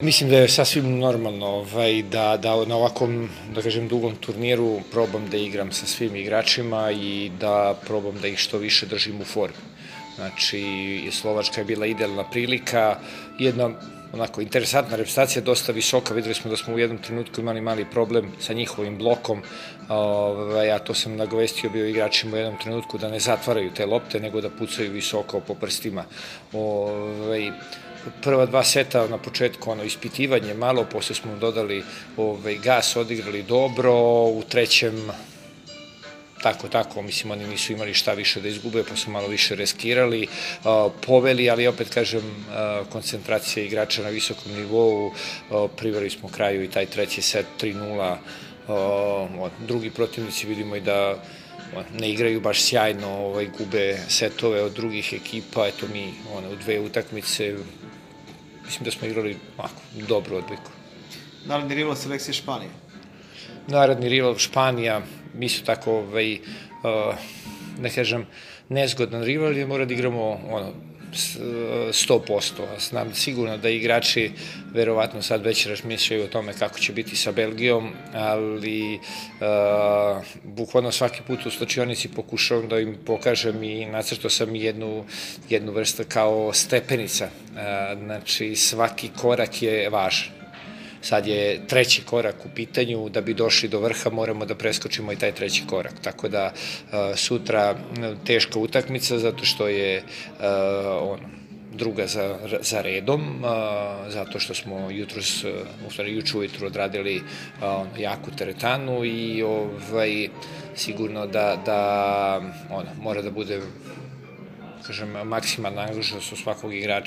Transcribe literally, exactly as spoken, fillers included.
Mislim da je sasvim normalno ovaj, da, da na ovakvom, da kažem, dugom turniru probam da igram sa svim igračima i da probam da ih što više držim u formi. Znači, Slovačka je bila idealna prilika, jedna onako interesantna reprezentacija, dosta visoka, videli smo da smo u jednom trenutku imali mali problem sa njihovim blokom, ovaj, a to sam nagovestio bio igračima u jednom trenutku da ne zatvaraju te lopte, nego da pucaju visoko po prstima. Ovaj, prva dva seta na početku ono ispitivanje malo, posle smo dodali ovaj, gas, odigrali dobro, u trećem tako, tako, mislim, oni nisu imali šta više da izgube, pa su malo više reskirali, poveli, ali opet kažem, koncentracija igrača na visokom nivou, priveli smo kraju i taj treći set tri nula, drugi protivnici vidimo i da ne igraju baš sjajno, ovaj, gube setove od drugih ekipa, eto mi one, u dve utakmice, mislim da smo igrali ovako, dobru odliku. Naredni rival selekcije Španije? Naredni rival Španija, mi su tako, ovaj, ne kažem, nezgodan rival, jer mora da igramo ono, sto posto. Znam sigurno da igrači verovatno sad već razmišljaju o tome kako će biti sa Belgijom, ali uh, bukvalno svaki put u slačionici pokušavam da im pokažem i nacrtao sam jednu, jednu vrstu kao stepenica. Uh, znači svaki korak je važan. Sad je treći korak u pitanju, da bi došli do vrha moramo da preskočimo i taj treći korak, tako da uh, sutra teška utakmica zato što je uh, ono, druga za, za redom, uh, zato što smo jutros, u stvari juče ujutru odradili uh, jaku teretanu i ovaj, sigurno da, da ono, mora da bude, kažem, maksimalna angažovanost svakog igrača